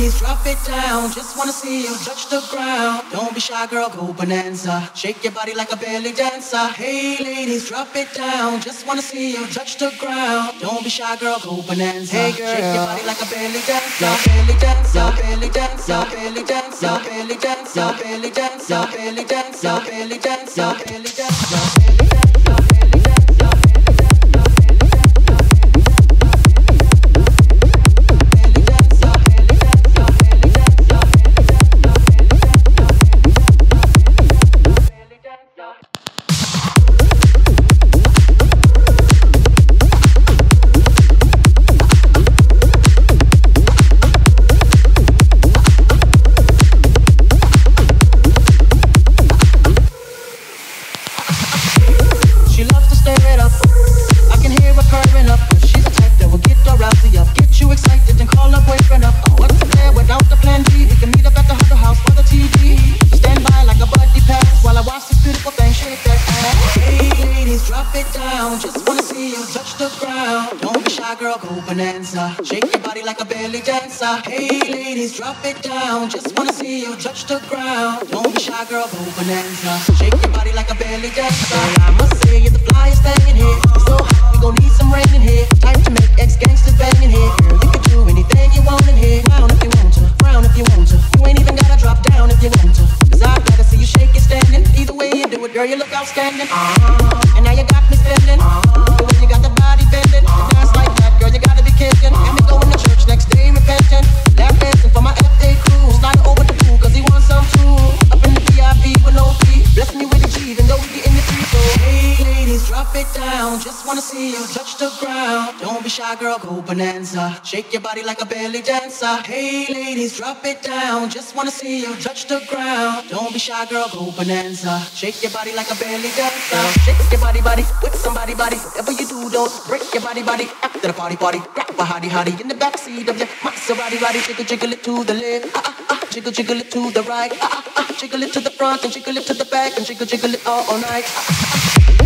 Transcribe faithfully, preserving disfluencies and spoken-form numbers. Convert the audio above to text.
ladies, drop it down. Just wanna see you touch the ground. Don't be shy, girl, go bonanza. Shake your body like a belly dancer. Hey, ladies, drop it down. Just wanna see you touch the ground. Don't be shy, girl, go bonanza. Hey, girl, shake your body like a belly dancer. Belly dancer, belly dancer, belly dancer, belly dancer, belly dancer, belly dancer, belly dancer, belly dancer. Shake your body like a belly dancer. Hey ladies, drop it down. Just wanna see you touch the ground. Don't be shy, girl, go bonanza. Shake your body like a belly dancer. I must say you're the flyest thing in here. It's so hot, we gon' need some rain in here. Type to make ex-gangsters bang in here. Girl, you can do anything you want in here. Frown if you want to, frown if you want to. You ain't even gotta drop down if you want to. Cause I'd rather see you shake it standing. Either way you do it, girl, you look outstanding. Uh-huh. And now you got me spending. Uh-huh. The way you got the body bending. And dance like that, girl, you gotta be kidding. Got me going to church next day repenting. Lap dancing for my F A crew. Slide over the pool cause he wants some too. Up in the V I P with no fee. Bless me with a G even though we get in the free. So hey ladies, drop it down. Just wanna see you touch the ground. Don't be shy, girl, go bonanza. Shake your body like a belly dancer. Hey ladies, drop it down. Just wanna see you touch the ground. Don't be shy, girl, go bonanza. Shake your body like a belly dancer. Shake your body, body with somebody, body. Whatever you do, don't break your body, body. After the party, party, grab a hottie, hottie in the backseat of your Maserati, body. Jiggle, jiggle it to the left, ah, ah, ah. Jiggle, jiggle it to the right, ah, ah, ah. Jiggle it to the front and jiggle it to the back and jiggle, jiggle it all, all night. Ah, ah, ah.